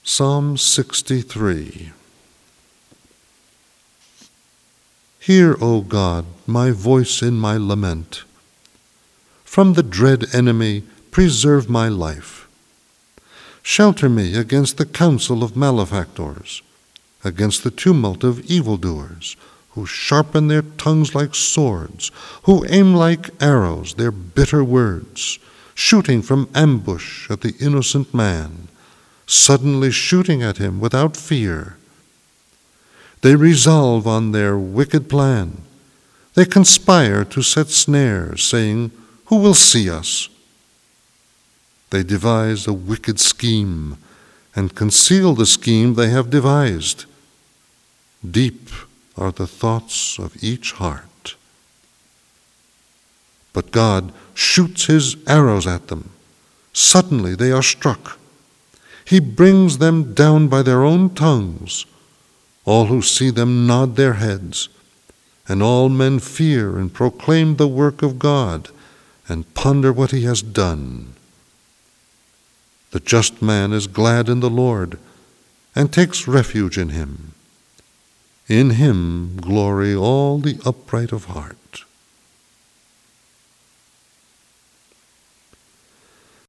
Psalm 63. Hear, O God, my voice in my lament. From the dread enemy preserve my life. Shelter me against the counsel of malefactors, against the tumult of evildoers, who sharpen their tongues like swords, who aim like arrows their bitter words, shooting from ambush at the innocent man, suddenly shooting at him without fear. They resolve on their wicked plan. They conspire to set snares, saying, "Who will see us?" They devise a wicked scheme and conceal the scheme they have devised. Deep are the thoughts of each heart. But God shoots his arrows at them. Suddenly they are struck. He brings them down by their own tongues. All who see them nod their heads, and all men fear and proclaim the work of God and ponder what he has done. The just man is glad in the Lord and takes refuge in him. In him glory all the upright of heart.